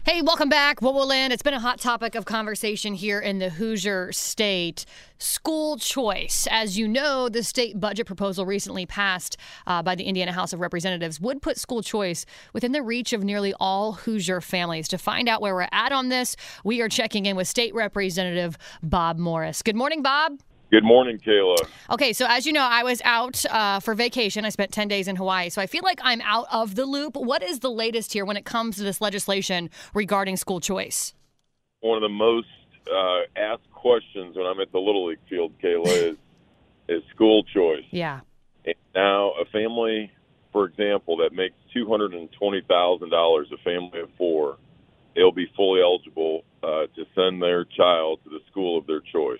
Hey, welcome back. What will land? It's been a hot topic of conversation here in the Hoosier State. School choice. As you know, the state budget proposal recently passed by the Indiana House of Representatives would put school choice within the reach of nearly all Hoosier families. To find out where we're at on this, we are checking in with State Representative Bob Morris. Good morning, Bob. Good morning, Kayla. Okay, so as you know, I was out for vacation. I spent 10 days in Hawaii, so I feel like I'm out of the loop. What is the latest here when it comes to this legislation regarding school choice? One of the most asked questions when I'm at the Little League field, Kayla, is school choice. Yeah. And now, a family, for example, that makes $220,000, a family of four, they'll be fully eligible to send their child to the school of their choice.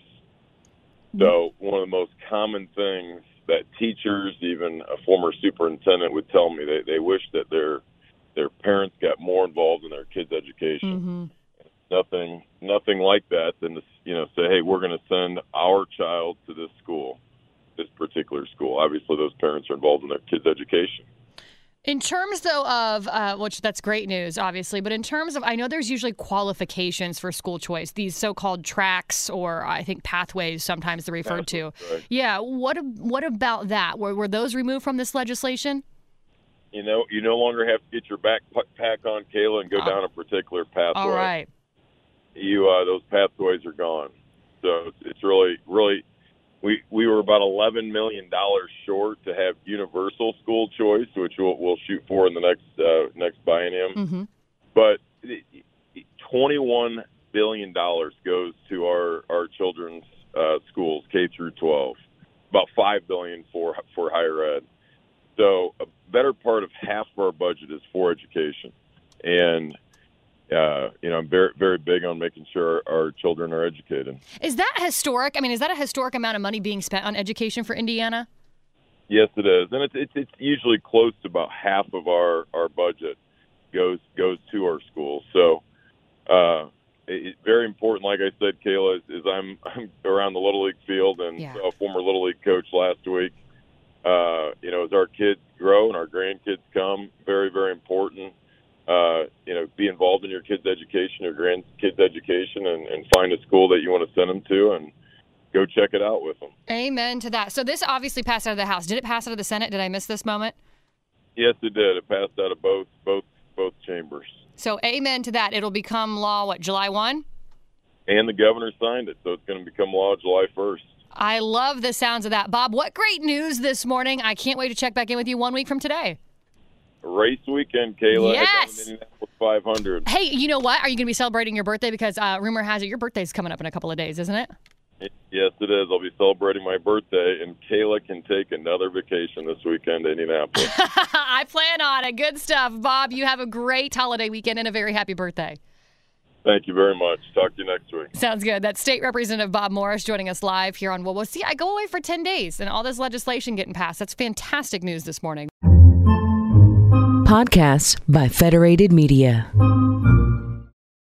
So one of the most common things that teachers, even a former superintendent, would tell me, they wish that their parents got more involved in their kids' education. Mm-hmm. Nothing like that than to say, hey, we're going to send our child to this school, this particular school. Obviously, those parents are involved in their kids' education. In terms, though, of, which that's great news, obviously, but in terms of, I know there's usually qualifications for school choice, these so-called tracks or I think pathways sometimes they're referred to. Right. Yeah, what about that? Were those removed from this legislation? You no longer have to get your backpack on, Kayla, and go down a particular pathway. All right. Those pathways are gone. So it's really, really, we were about $11 million short to have universal school choice, which we'll shoot for in the next biennium. Mm-hmm. But $21 billion goes to our children's schools, K through 12. About $5 billion for higher ed. So a better part of half of our budget is for education, and I'm very, very big on making sure our children are educated. Is that historic? I mean, is that a historic amount of money being spent on education for Indiana? Yes, it is, and it's usually close to about half of our budget goes to our schools. So it's very important. Like I said, Kayla, is I'm around the Little League field and a former Little League coach last week. As our kids grow and our grandkids come, very, very important. Be involved in your kids' education, your grandkids' education, and find a school that you want to send them to and go check it out with them. Amen to that. So this obviously passed out of the House. Did it pass out of the Senate? Did I miss this moment? Yes, it did. It passed out of both chambers. So amen to that. It'll become law, July 1? And the governor signed it, so it's going to become law July 1st. I love the sounds of that. Bob, what great news this morning. I can't wait to check back in with you 1 week from today. Race weekend, Kayla. Yes. Indianapolis 500. Hey, you know what? Are you going to be celebrating your birthday? Because rumor has it your birthday's coming up in a couple of days, isn't it? Yes, it is. I'll be celebrating my birthday, and Kayla can take another vacation this weekend to Indianapolis. I plan on it. Good stuff. Bob, you have a great holiday weekend and a very happy birthday. Thank you very much. Talk to you next week. Sounds good. That's State Representative Bob Morris joining us live here on Well, see, I go away for 10 days and all this legislation getting passed. That's fantastic news this morning. Podcasts by Federated Media.